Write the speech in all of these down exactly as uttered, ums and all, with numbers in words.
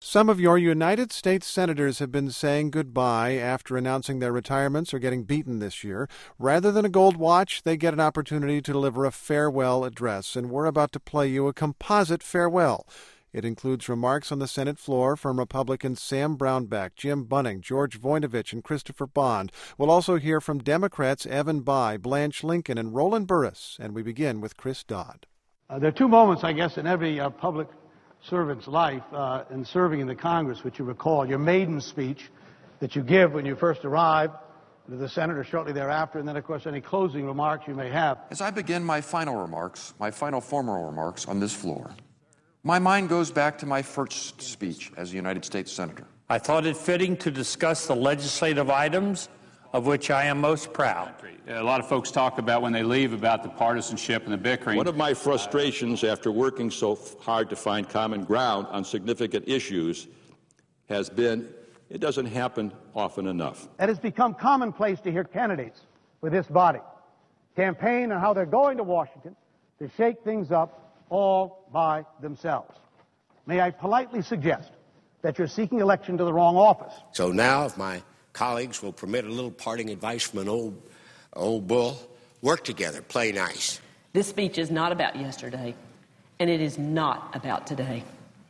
Some of your United States senators have been saying goodbye after announcing their retirements or getting beaten this year. Rather than a gold watch, they get an opportunity to deliver a farewell address, and we're about to play you a composite farewell. It includes remarks on the Senate floor from Republicans Sam Brownback, Jim Bunning, George Voinovich, and Christopher Bond. We'll also hear from Democrats Evan Bayh, Blanche Lincoln, and Roland Burris, and we begin with Chris Dodd. Uh, there are two moments, I guess, in every uh, public servant's life uh, in serving in the Congress, which you recall. Your maiden speech that you give when you first arrive to the Senate or shortly thereafter, and then, of course, any closing remarks you may have. As I begin my final remarks, my final formal remarks on this floor, my mind goes back to my first speech as a United States Senator. I thought it fitting to discuss the legislative items of which I am most proud. A lot of folks talk about when they leave about the partisanship and the bickering. One of my frustrations after working so hard to find common ground on significant issues has been it doesn't happen often enough. It has become commonplace to hear candidates with this body campaign on how they're going to Washington to shake things up all by themselves. May I politely suggest that you're seeking election to the wrong office. So now, if my colleagues will permit a little parting advice from an old, old bull, work together, play nice. This speech is not about yesterday, and it is not about today.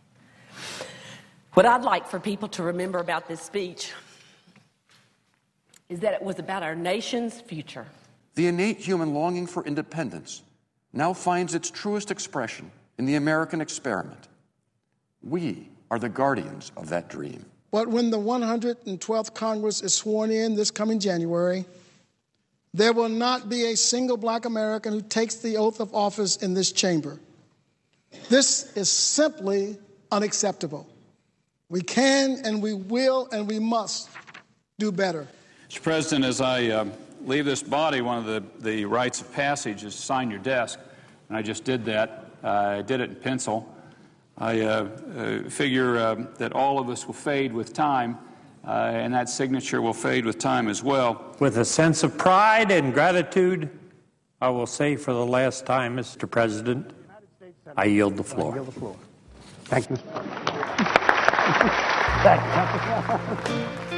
What I'd like for people to remember about this speech is that it was about our nation's future. The innate human longing for independence now finds its truest expression in the American experiment. We are the guardians of that dream. But when the one hundred twelfth Congress is sworn in this coming January, there will not be a single black American who takes the oath of office in this chamber. This is simply unacceptable. We can and we will and we must do better. Mister President, as I uh, leave this body, one of the, the rites of passage is to sign your desk, and I just did that. Uh, I did it in pencil. I uh, uh, figure uh, that all of us will fade with time, uh, and that signature will fade with time as well. With a sense of pride and gratitude, I will say for the last time, Mister President, I yield the floor. I yield the floor. Thank you. Thank you.